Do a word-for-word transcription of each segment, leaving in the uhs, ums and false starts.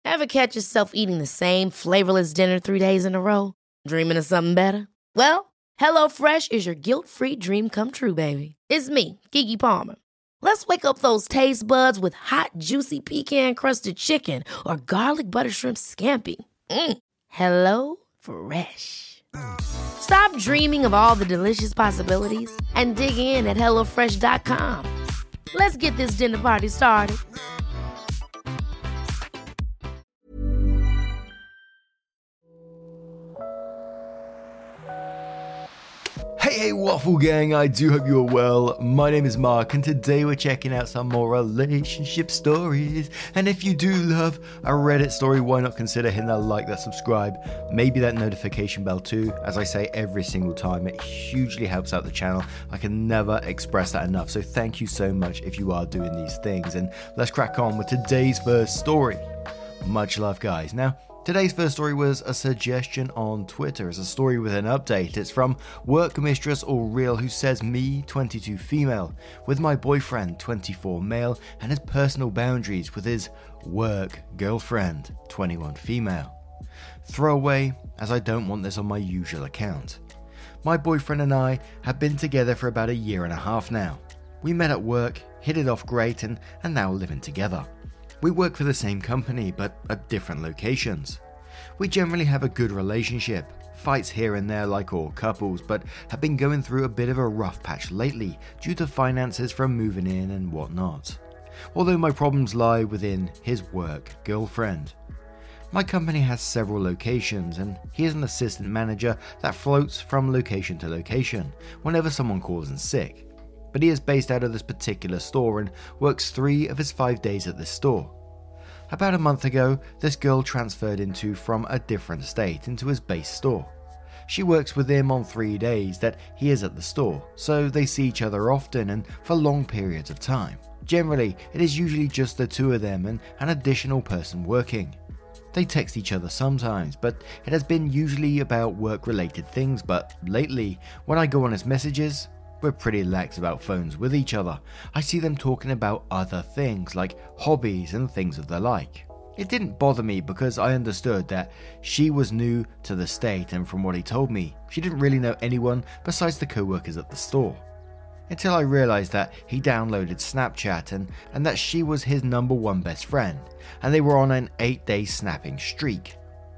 Ever catch yourself eating the same flavorless dinner three days in a row? Dreaming of something better? Well, HelloFresh is your guilt-free dream come true, baby. It's me, Keke Palmer. Let's wake up those taste buds with hot, juicy pecan-crusted chicken or garlic butter shrimp scampi. Mm. Hello Fresh. Stop dreaming of all the delicious possibilities and dig in at hello fresh dot com. Let's get this dinner party started. Hey, hey, Waffle Gang, I do hope you're well. My name is Mark, and today we're checking out some more relationship stories. And if you do love a Reddit story, why not consider hitting that like, that subscribe, maybe that notification bell too. As I say every single time, it hugely helps out the channel. I can never express that enough, so thank you so much if you are doing these things. And let's crack on with today's first story. Much love, guys. Now, today's first story was a suggestion on Twitter. It's a story with an update. It's from Work Mistress or Real, who says, me, twenty-two female, with my boyfriend, twenty-four male, and his personal boundaries with his work girlfriend, twenty-one female. Throwaway, as I don't want this on my usual account. My boyfriend and I have been together for about a year and a half now. We met at work, hit it off great, and are now living together. We work for the same company, but at different locations. We generally have a good relationship, fights here and there like all couples, but have been going through a bit of a rough patch lately due to finances from moving in and whatnot. Although my problems lie within his work girlfriend. My company has several locations, and he is an assistant manager that floats from location to location whenever someone calls in sick. But he is based out of this particular store and works three of his five days at this store. About a month ago, this girl transferred into from a different state into his base store. She works with him on three days that he is at the store, so they see each other often and for long periods of time. Generally, it is usually just the two of them and an additional person working. They text each other sometimes, but it has been usually about work-related things, but lately, when I go on his messages, we're pretty lax about phones with each other. I see them talking about other things like hobbies and things of the like. It didn't bother me because I understood that she was new to the state, and from what he told me, she didn't really know anyone besides the co-workers at the store. Until I realized that he downloaded Snapchat and, and that she was his number one best friend, and they were on an eight day snapping streak.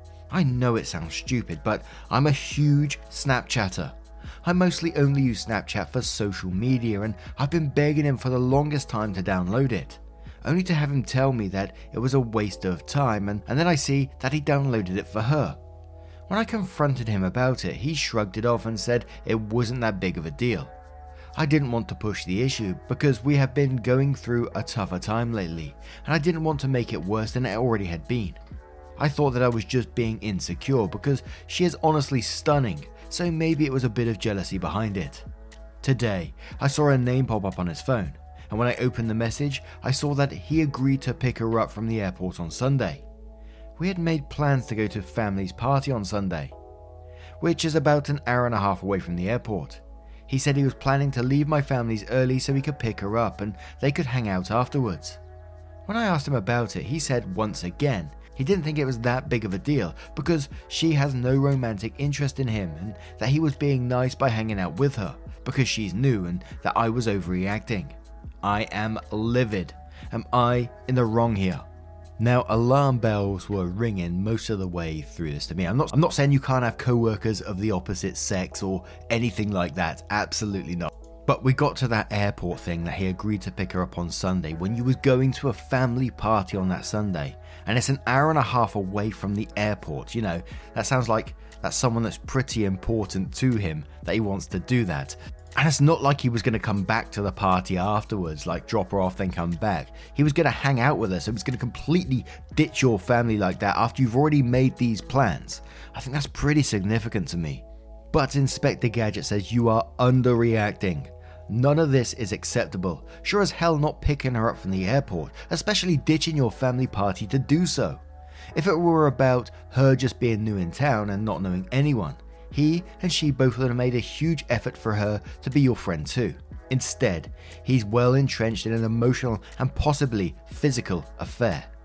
I know it sounds stupid, but I'm a huge Snapchatter. I mostly only use Snapchat for social media, and I've been begging him for the longest time to download it, only to have him tell me that it was a waste of time, and, and then I see that he downloaded it for her. When I confronted him about it, he shrugged it off and said it wasn't that big of a deal. I didn't want to push the issue because we have been going through a tougher time lately, and I didn't want to make it worse than it already had been. I thought that I was just being insecure because she is honestly stunning, so maybe it was a bit of jealousy behind it. Today, I saw her name pop up on his phone, and when I opened the message, I saw that he agreed to pick her up from the airport on Sunday. We had made plans to go to family's party on Sunday, which is about an hour and a half away from the airport. He said he was planning to leave my family's early so he could pick her up and they could hang out afterwards. When I asked him about it, he said once again he didn't think it was that big of a deal because she has no romantic interest in him, and that he was being nice by hanging out with her because she's new, and that I was overreacting. I am livid. Am I in the wrong here? Now, alarm bells were ringing most of the way through this to me. I'm not I'm not saying you can't have co-workers of the opposite sex or anything like that. Absolutely not. But we got to that airport thing that he agreed to pick her up on Sunday when you was going to a family party on that Sunday. And it's an hour and a half away from the airport. You know, that sounds like that's someone that's pretty important to him that he wants to do that. And it's not like he was going to come back to the party afterwards, like drop her off then come back. He was going to hang out with her, so he was going to completely ditch your family like that after you've already made these plans. I think that's pretty significant to me. But Inspector Gadget says you are underreacting. None of this is acceptable. Sure as hell not picking her up from the airport, especially ditching your family party to do so. If it were about her just being new in town and not knowing anyone, he and she both would have made a huge effort for her to be your friend too. Instead, he's well entrenched in an emotional and possibly physical affair.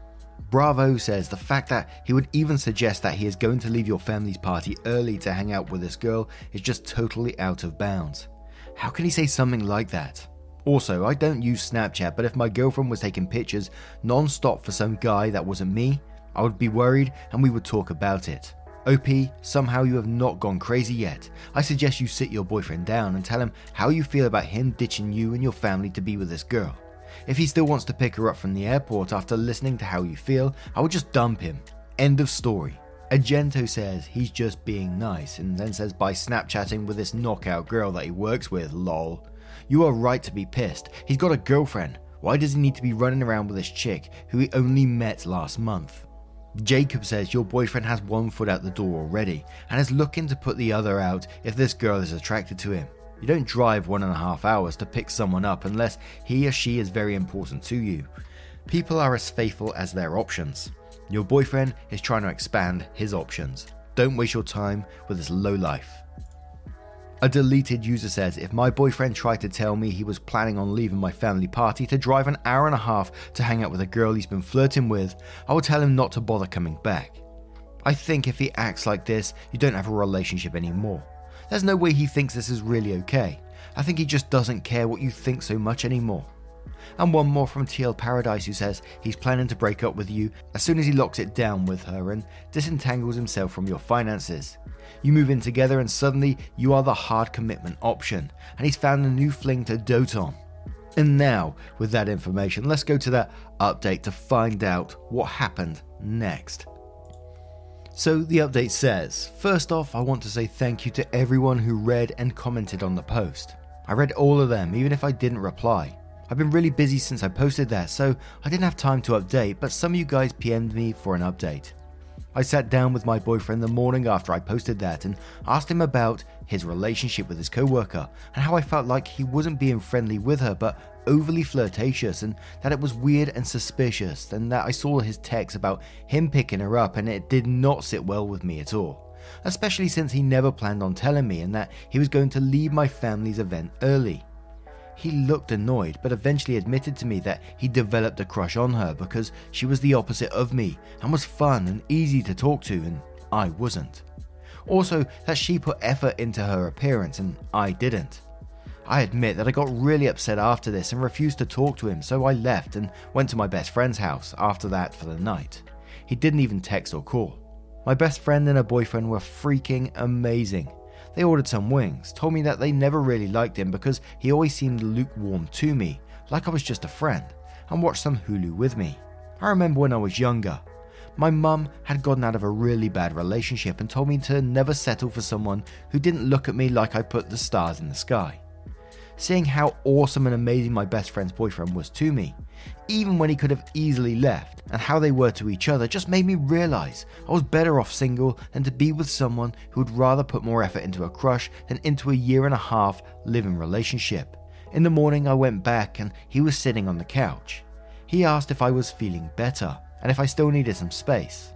Bravo says the fact that he would even suggest that he is going to leave your family's party early to hang out with this girl is just totally out of bounds. How can he say something like that? Also, I don't use Snapchat, but if my girlfriend was taking pictures non-stop for some guy that wasn't me, I would be worried and we would talk about it. O P, somehow you have not gone crazy yet. I suggest you sit your boyfriend down and tell him how you feel about him ditching you and your family to be with this girl. If he still wants to pick her up from the airport after listening to how you feel, I would just dump him. End of story. Agento says he's just being nice and then says by Snapchatting with this knockout girl that he works with, lol. You are right to be pissed. He's got a girlfriend. Why does he need to be running around with this chick who he only met last month? Jacob says your boyfriend has one foot out the door already and is looking to put the other out if this girl is attracted to him. You don't drive one and a half hours to pick someone up unless he or she is very important to you. People are as faithful as their options. Your boyfriend is trying to expand his options. Don't waste your time with this lowlife. A deleted user says, if my boyfriend tried to tell me he was planning on leaving my family party to drive an hour and a half to hang out with a girl he's been flirting with, I would tell him not to bother coming back. I think if he acts like this, you don't have a relationship anymore. There's no way he thinks this is really okay. I think he just doesn't care what you think so much anymore. And one more from T L Paradise who says he's planning to break up with you as soon as he locks it down with her and disentangles himself from your finances. You move in together and suddenly you are the hard commitment option and he's found a new fling to dote on. And now, with that information, let's go to that update to find out what happened next. So the update says, first off, I want to say thank you to everyone who read and commented on the post. I read all of them, even if I didn't reply. I've been really busy since I posted that, so I didn't have time to update, but some of you guys P M'd me for an update. I sat down with my boyfriend the morning after I posted that and asked him about his relationship with his co-worker and how I felt like he wasn't being friendly with her but overly flirtatious and that it was weird and suspicious and that I saw his text about him picking her up and it did not sit well with me at all, especially since he never planned on telling me and that he was going to leave my family's event early. He looked annoyed, but eventually admitted to me that he developed a crush on her because she was the opposite of me and was fun and easy to talk to and I wasn't. Also, that she put effort into her appearance and I didn't. I admit that I got really upset after this and refused to talk to him, so I left and went to my best friend's house after that for the night. He didn't even text or call. My best friend and her boyfriend were freaking amazing. They ordered some wings, told me that they never really liked him because he always seemed lukewarm to me, like I was just a friend, and watched some Hulu with me. I remember when I was younger. My mum had gotten out of a really bad relationship and told me to never settle for someone who didn't look at me like I put the stars in the sky. Seeing how awesome and amazing my best friend's boyfriend was to me, even when he could have easily left, and how they were to each other just made me realize I was better off single than to be with someone who would rather put more effort into a crush than into a year and a half living relationship. In the morning I went back and he was sitting on the couch. He asked if I was feeling better and if I still needed some space.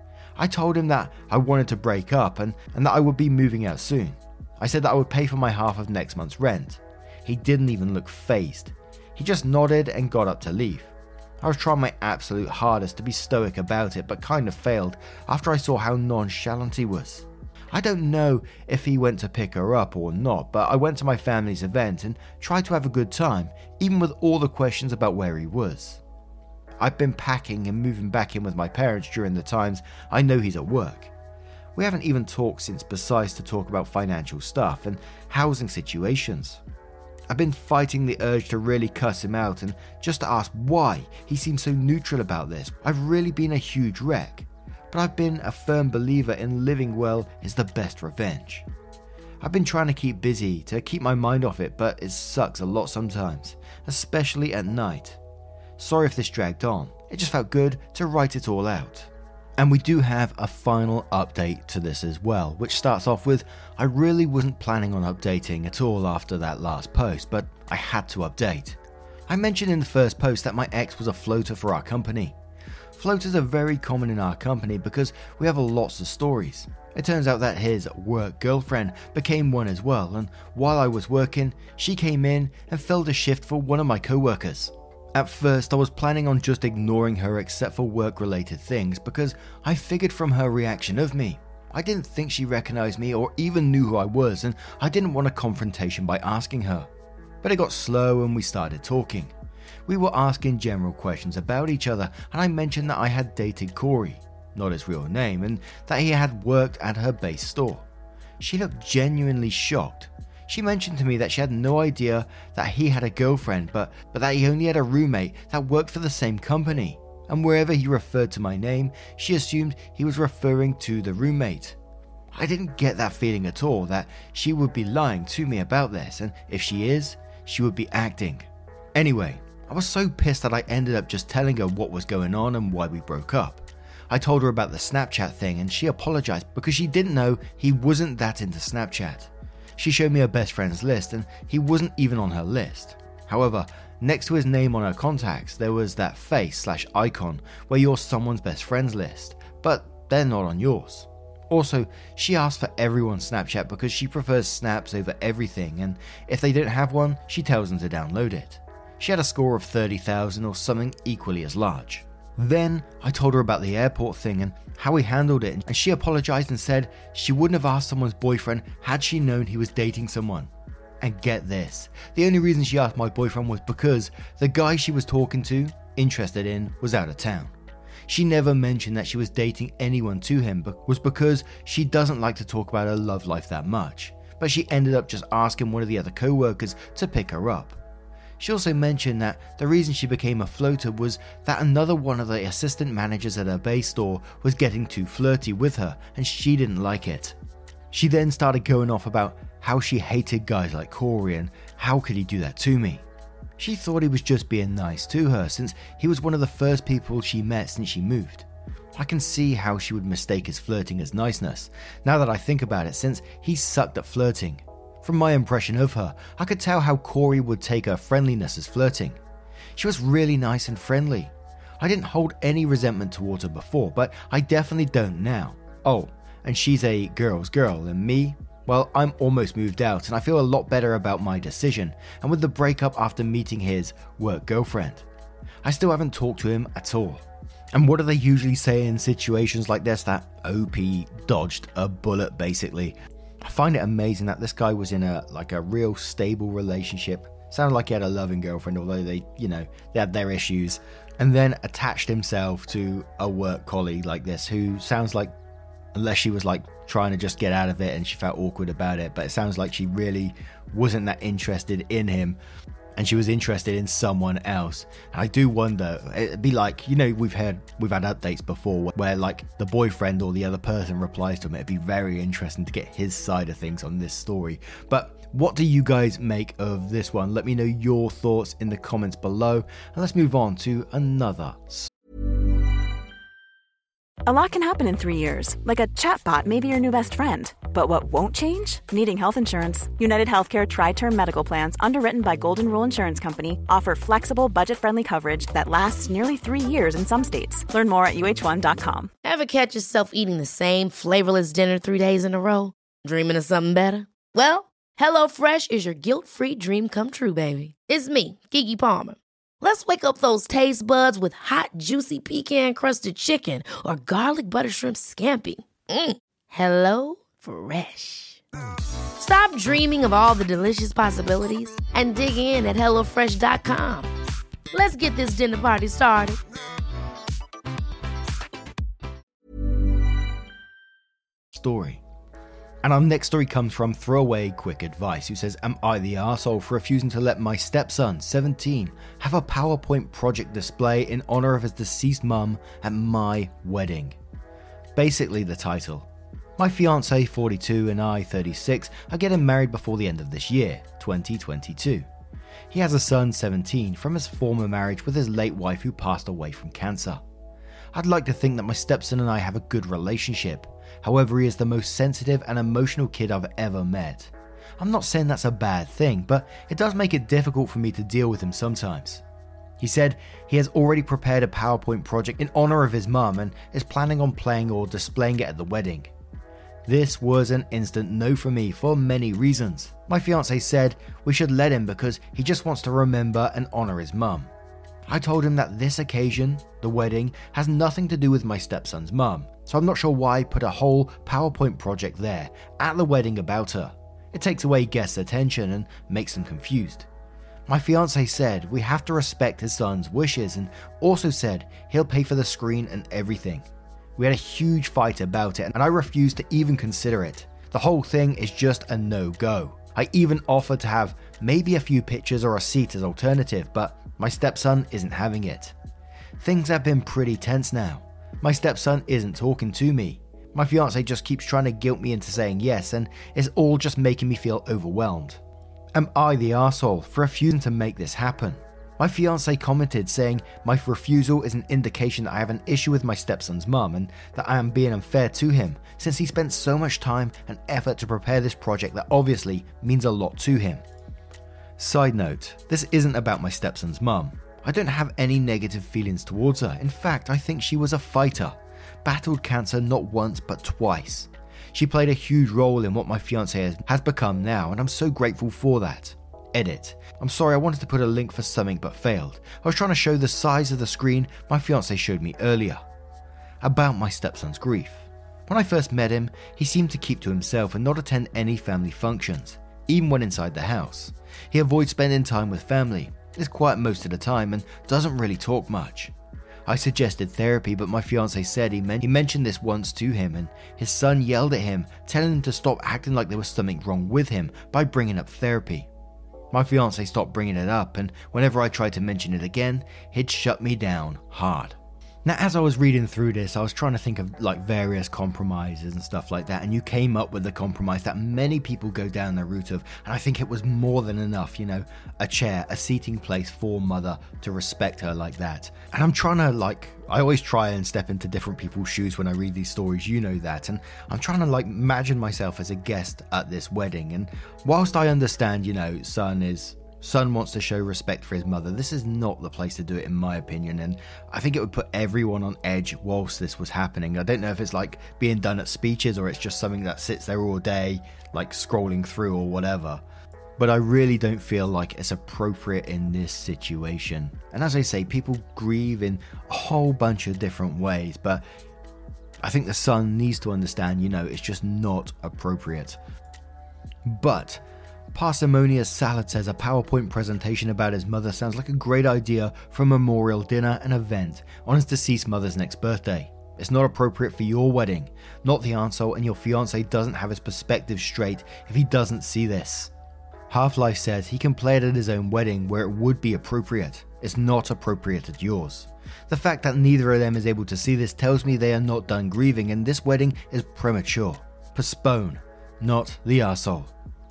I told him that I wanted to break up and, and that I would be moving out soon. I said that I would pay for my half of next month's rent. He didn't even look fazed. He just nodded and got up to leave. I was trying my absolute hardest to be stoic about it, but kind of failed after I saw how nonchalant he was. I don't know if he went to pick her up or not, but I went to my family's event and tried to have a good time, even with all the questions about where he was. I've been packing and moving back in with my parents during the times I know he's at work. We haven't even talked since besides to talk about financial stuff and housing situations. I've been fighting the urge to really cuss him out and just to ask why he seems so neutral about this. I've really been a huge wreck, but I've been a firm believer in living well is the best revenge. I've been trying to keep busy to keep my mind off it, but it sucks a lot sometimes, especially at night. Sorry if this dragged on, it just felt good to write it all out. And we do have a final update to this as well, which starts off with, I really wasn't planning on updating at all after that last post, but I had to update. I mentioned in the first post that my ex was a floater for our company. Floaters are very common in our company because we have lots of stories. It turns out that his work girlfriend became one as well, and while I was working, she came in and filled a shift for one of my co-workers. At first, I was planning on just ignoring her except for work-related things because I figured from her reaction of me. I didn't think she recognized me or even knew who I was, and I didn't want a confrontation by asking her. But it got slow and we started talking. We were asking general questions about each other, and I mentioned that I had dated Corey, not his real name, and that he had worked at her base store. She looked genuinely shocked. She mentioned to me that she had no idea that he had a girlfriend, but, but that he only had a roommate that worked for the same company. And wherever he referred to my name, she assumed he was referring to the roommate. I didn't get that feeling at all, that she would be lying to me about this, and if she is, she would be acting. Anyway, I was so pissed that I ended up just telling her what was going on and why we broke up. I told her about the Snapchat thing and she apologized because she didn't know he wasn't that into Snapchat. She showed me her best friends list and he wasn't even on her list. However, next to his name on her contacts, there was that face slash icon where you're someone's best friends list, but they're not on yours. Also, she asked for everyone's Snapchat because she prefers snaps over everything, and if they don't have one, she tells them to download it. She had a score of thirty thousand or something equally as large. Then I told her about the airport thing and how he handled it, and she apologized and said she wouldn't have asked someone's boyfriend had she known he was dating someone. And get this, the only reason she asked my boyfriend was because the guy she was talking to, interested in, was out of town. She never mentioned that she was dating anyone to him, but was because she doesn't like to talk about her love life that much, but she ended up just asking one of the other co-workers to pick her up. She also mentioned that the reason she became a floater was that another one of the assistant managers at her base store was getting too flirty with her and she didn't like it. She then started going off about how she hated guys like Corey and how could he do that to me. She thought he was just being nice to her since he was one of the first people she met since she moved. I can see how she would mistake his flirting as niceness, now that I think about it, since he sucked at flirting. From my impression of her, I could tell how Corey would take her friendliness as flirting. She was really nice and friendly. I didn't hold any resentment towards her before, but I definitely don't now. Oh, and she's a girl's girl, and me? Well, I'm almost moved out and I feel a lot better about my decision, and with the breakup after meeting his work girlfriend. I still haven't talked to him at all. And what do they usually say in situations like this? That O P dodged a bullet, basically. I find it amazing that this guy was in a like a real stable relationship. Sounded like he had a loving girlfriend, although they, you know, they had their issues. And then attached himself to a work colleague like this, who sounds like, unless she was like trying to just get out of it and she felt awkward about it, but it sounds like she really wasn't that interested in him and she was interested in someone else. And I do wonder, it'd be like, you know, we've had we've had updates before where like the boyfriend or the other person replies to him. It'd be very interesting to get his side of things on this story. But what do you guys make of this one? Let me know your thoughts in the comments below, and let's move on to another. A lot can happen in three years, like a chatbot may be your new best friend. But what won't change? Needing health insurance. United Healthcare Tri-Term Medical Plans, underwritten by Golden Rule Insurance Company, offer flexible, budget-friendly coverage that lasts nearly three years in some states. Learn more at U H one dot com. Ever catch yourself eating the same flavorless dinner three days in a row? Dreaming of something better? Well, HelloFresh is your guilt-free dream come true, baby. It's me, Keke Palmer. Let's wake up those taste buds with hot, juicy pecan-crusted chicken or garlic butter shrimp scampi. Mm. Hello Fresh. Stop dreaming of all the delicious possibilities and dig in at hello fresh dot com. Let's get this dinner party started. Story. And our next story comes from Throwaway Quick Advice, who says, am I the arsehole for refusing to let my stepson, seventeen, have a PowerPoint project display in honor of his deceased mum at my wedding? Basically the title. My fiance, forty-two, and I, thirty-six, are getting married before the end of this year, twenty twenty-two. He has a son, seventeen, from his former marriage with his late wife who passed away from cancer. I'd like to think that my stepson and I have a good relationship. However, he is the most sensitive and emotional kid I've ever met. I'm not saying that's a bad thing, but it does make it difficult for me to deal with him sometimes. He said he has already prepared a PowerPoint project in honor of his mum and is planning on playing or displaying it at the wedding. This was an instant no for me for many reasons. My fiance said we should let him because he just wants to remember and honor his mum. I told him that this occasion, the wedding, has nothing to do with my stepson's mum, so I'm not sure why I put a whole PowerPoint project there at the wedding about her. It takes away guests' attention and makes them confused. My fiance said we have to respect his son's wishes and also said he'll pay for the screen and everything. We had a huge fight about it and I refused to even consider it. The whole thing is just a no-go. I even offered to have maybe a few pictures or a seat as alternative, but my stepson isn't having it. Things have been pretty tense now. My stepson isn't talking to me. My fiance just keeps trying to guilt me into saying yes and it's all just making me feel overwhelmed. Am I the arsehole for refusing to make this happen? My fiance commented saying my refusal is an indication that I have an issue with my stepson's mum and that I am being unfair to him since he spent so much time and effort to prepare this project that obviously means a lot to him. Side note, this isn't about my stepson's mum. I don't have any negative feelings towards her. In fact, I think she was a fighter. Battled cancer not once but twice. She played a huge role in what my fiance has become now and I'm so grateful for that. Edit. I'm sorry, I wanted to put a link for something but failed. I was trying to show the size of the screen my fiance showed me earlier. About my stepson's grief. When I first met him, he seemed to keep to himself and not attend any family functions, even when inside the house. He avoids spending time with family, is quiet most of the time and doesn't really talk much. I suggested therapy, but my fiance said he, men- he mentioned this once to him and his son yelled at him, telling him to stop acting like there was something wrong with him by bringing up therapy. My fiance stopped bringing it up and whenever I tried to mention it again, he'd shut me down hard. Now, as I was reading through this, I was trying to think of like various compromises and stuff like that, and you came up with the compromise that many people go down the route of, and I think it was more than enough, you know, a chair, a seating place for mother to respect her like that. And I'm trying to like, I always try and step into different people's shoes when I read these stories, you know that, and I'm trying to like imagine myself as a guest at this wedding, and whilst I understand, you know, son is... Son wants to show respect for his mother. This is not the place to do it in my opinion, and I think it would put everyone on edge whilst this was happening. I don't know if it's like being done at speeches or it's just something that sits there all day like scrolling through or whatever, but I really don't feel like it's appropriate in this situation. And as I say, people grieve in a whole bunch of different ways, but I think the son needs to understand, you know, it's just not appropriate. But Parsimonious Salad says a PowerPoint presentation about his mother sounds like a great idea for a memorial dinner and event on his deceased mother's next birthday. It's not appropriate for your wedding, not the arsehole, and your fiance doesn't have his perspective straight if he doesn't see this. Half-Life says he can play it at his own wedding where it would be appropriate. It's not appropriate at yours. The fact that neither of them is able to see this tells me they are not done grieving and this wedding is premature. Postpone, not the arsehole.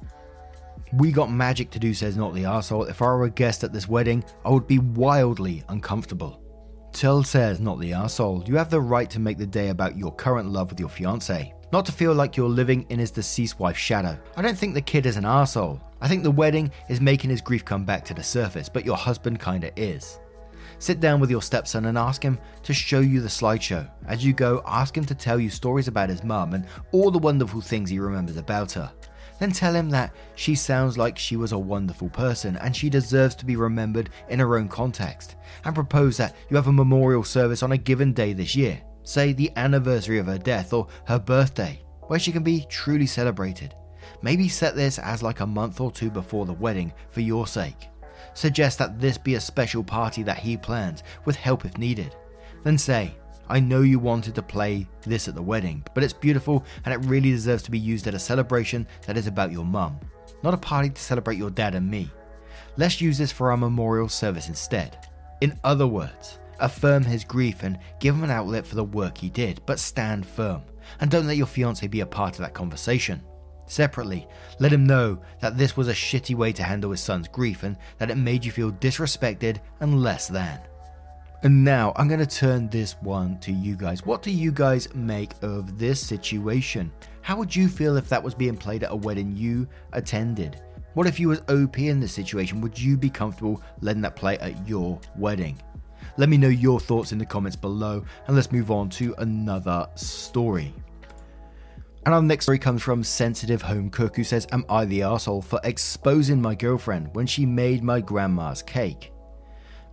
We Got Magic to Do says not the arsehole. If I were a guest at this wedding, I would be wildly uncomfortable. Till says not the arsehole. You have the right to make the day about your current love with your fiance, not to feel like you're living in his deceased wife's shadow. I don't think the kid is an arsehole. I think the wedding is making his grief come back to the surface, but your husband kinda is. Sit down with your stepson and ask him to show you the slideshow. As you go, ask him to tell you stories about his mum and all the wonderful things he remembers about her. Then tell him that she sounds like she was a wonderful person and she deserves to be remembered in her own context, and propose that you have a memorial service on a given day this year, say the anniversary of her death or her birthday, where she can be truly celebrated. Maybe set this as like a month or two before the wedding for your sake. Suggest that this be a special party that he plans, with help if needed. Then say, I know you wanted to play this at the wedding, but it's beautiful and it really deserves to be used at a celebration that is about your mum, not a party to celebrate your dad and me. Let's use this for our memorial service instead. In other words, affirm his grief and give him an outlet for the work he did, but stand firm, and don't let your fiance be a part of that conversation. Separately, let him know that this was a shitty way to handle his son's grief and that it made you feel disrespected and less than. And now I'm going to turn this one to you guys. What do you guys make of this situation? How would you feel if that was being played at a wedding you attended? What if you was O P in this situation? Would you be comfortable letting that play at your wedding? Let me know your thoughts in the comments below, and let's move on to another story. And our next story comes from Sensitive Home Cook, who says, am I the arsehole for exposing my girlfriend when she made my grandma's cake?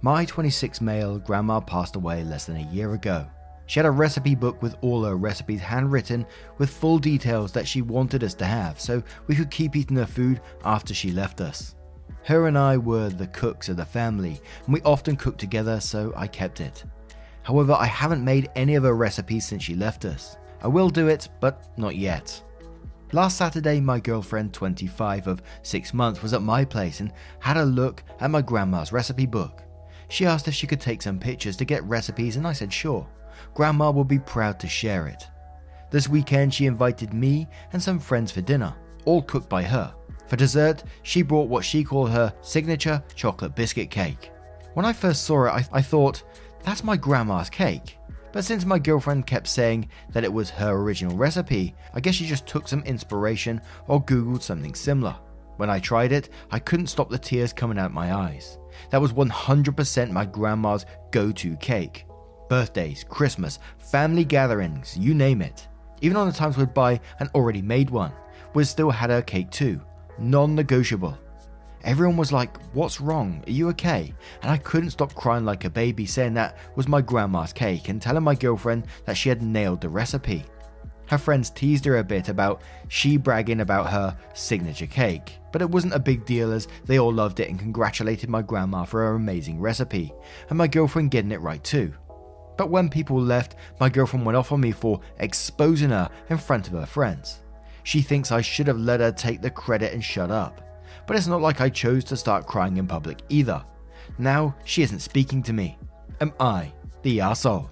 My twenty-six male grandma passed away less than a year ago. She had a recipe book with all her recipes handwritten with full details that she wanted us to have so we could keep eating her food after she left us. Her and I were the cooks of the family, and we often cooked together, so I kept it. However, I haven't made any of her recipes since she left us. I will do it, but not yet. Last Saturday, my girlfriend, twenty-five of six months, was at my place and had a look at my grandma's recipe book. She asked if she could take some pictures to get recipes, and I said sure. Grandma will be proud to share it. This weekend, she invited me and some friends for dinner, all cooked by her. For dessert, she brought what she called her signature chocolate biscuit cake. When I first saw it, I, I thought, that's my grandma's cake. But since my girlfriend kept saying that it was her original recipe, I guess she just took some inspiration or Googled something similar. When I tried it, I couldn't stop the tears coming out my eyes. That was one hundred percent my grandma's go-to cake. Birthdays, Christmas, family gatherings, you name it. Even on the times we'd buy an already made one, we still had her cake too. Non-negotiable. Everyone was like, what's wrong? Are you okay? And I couldn't stop crying like a baby, saying that was my grandma's cake and telling my girlfriend that she had nailed the recipe. Her friends teased her a bit about she bragging about her signature cake, but it wasn't a big deal as they all loved it and congratulated my grandma for her amazing recipe, and my girlfriend getting it right too. But when people left, my girlfriend went off on me for exposing her in front of her friends. She thinks I should have let her take the credit and shut up. But it's not like I chose to start crying in public either. Now she isn't speaking to me. Am I the arsehole?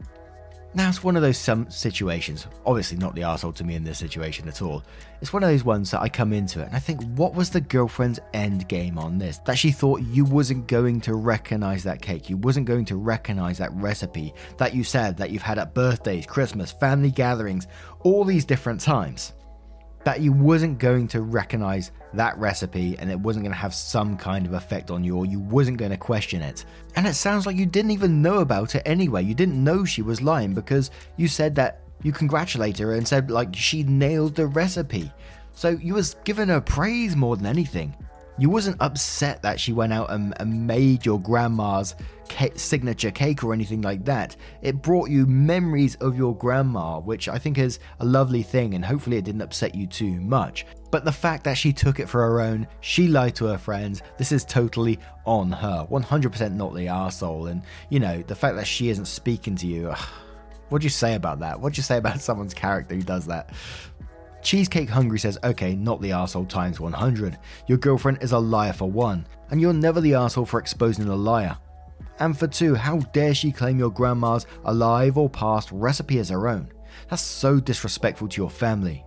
Now it's one of those some situations, obviously not the arsehole to me in this situation at all. It's one of those ones that I come into it and I think, what was the girlfriend's end game on this? That she thought you wasn't going to recognize that cake, you wasn't going to recognize that recipe that you said that you've had at birthdays, Christmas, family gatherings, all these different times. That you wasn't going to recognize that recipe and it wasn't going to have some kind of effect on you, or you wasn't going to question it. And it sounds like you didn't even know about it anyway. You didn't know she was lying because you said that you congratulated her and said like she nailed the recipe. So you was giving her praise more than anything. You wasn't upset that she went out and, and made your grandma's ca- signature cake or anything like that. It brought you memories of your grandma, which I think is a lovely thing, and hopefully it didn't upset you too much. But the fact that she took it for her own, she lied to her friends, this is totally on her. one hundred percent not the arsehole. And, you know, the fact that she isn't speaking to you, ugh, what'd you say about that? What'd you say about someone's character who does that? Cheesecake Hungry says, okay, not the arsehole times one hundred. Your girlfriend is a liar for one, and you're never the arsehole for exposing a liar. And for two, how dare she claim your grandma's alive or past recipe as her own? That's so disrespectful to your family.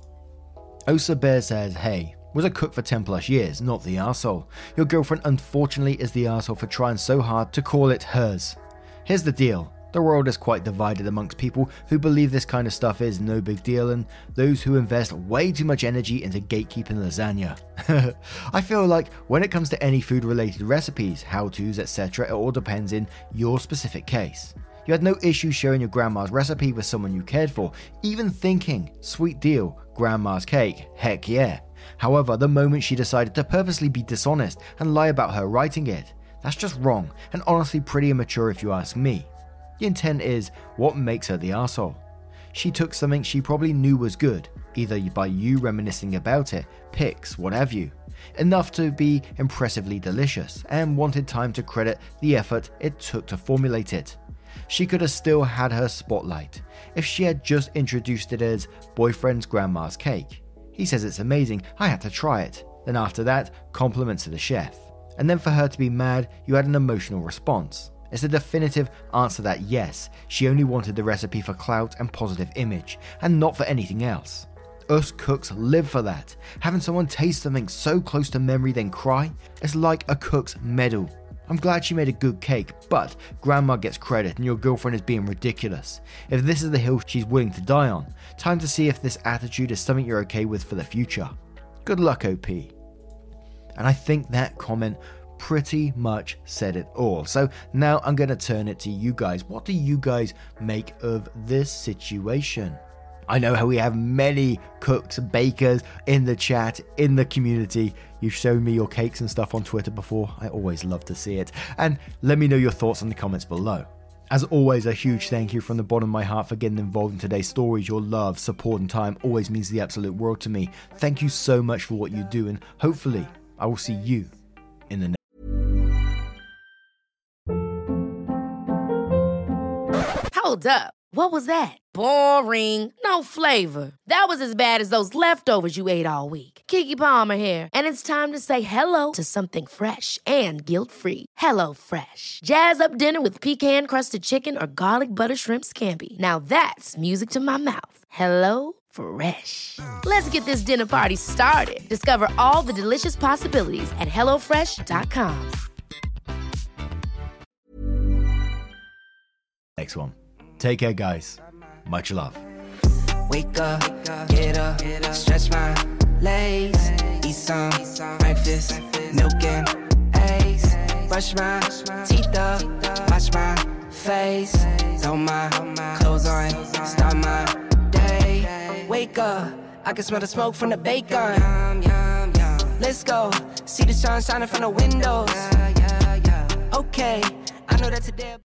Osa Bear says, hey, was a cook for ten plus years, not the arsehole. Your girlfriend unfortunately is the arsehole for trying so hard to call it hers. Here's the deal. The world is quite divided amongst people who believe this kind of stuff is no big deal and those who invest way too much energy into gatekeeping lasagna. I feel like when it comes to any food related recipes, how-tos, et cetera, it all depends in your specific case. You had no issue sharing your grandma's recipe with someone you cared for, even thinking, sweet deal, grandma's cake, heck yeah. However, the moment she decided to purposely be dishonest and lie about her writing it, that's just wrong and honestly pretty immature if you ask me. The intent is what makes her the arsehole. She took something she probably knew was good, either by you reminiscing about it, pics, what have you, enough to be impressively delicious, and wanted time to credit the effort it took to formulate it. She could have still had her spotlight if she had just introduced it as boyfriend's grandma's cake. He says it's amazing, I had to try it. Then after that, compliments to the chef. And then for her to be mad, you had an emotional response. It's a definitive answer that yes, she only wanted the recipe for clout and positive image, and not for anything else. Us cooks live for that. Having someone taste something so close to memory then cry, it's like a cook's medal. I'm glad she made a good cake, but grandma gets credit and your girlfriend is being ridiculous. If this is the hill she's willing to die on, time to see if this attitude is something you're okay with for the future. Good luck, O P. And I think that comment pretty much said it all. So now I'm going to turn it to you guys. What do you guys make of this situation? I know how we have many cooks, bakers in the chat, in the community. You've shown me your cakes and stuff on Twitter before. I always love to see it. And let me know your thoughts in the comments below. As always, a huge thank you from the bottom of my heart for getting involved in today's stories. Your love, support, and time always means the absolute world to me. Thank you so much for what you do, and hopefully I will see you in the next. Hold up. What was that? Boring. No flavor. That was as bad as those leftovers you ate all week. Keke Palmer here, and it's time to say hello to something fresh and guilt-free. Hello Fresh. Jazz up dinner with pecan-crusted chicken or garlic butter shrimp scampi. Now that's music to my mouth. Hello Fresh. Let's get this dinner party started. Discover all the delicious possibilities at hello fresh dot com. Next one. Take care, guys. Much love. Wake up, get up, stretch my legs, eat some breakfast, milk and eggs, brush my teeth up, wash my face, throw my clothes on, start my day. Wake up, I can smell the smoke from the bacon. Let's go, see the sun shining from the windows. Okay, I know that today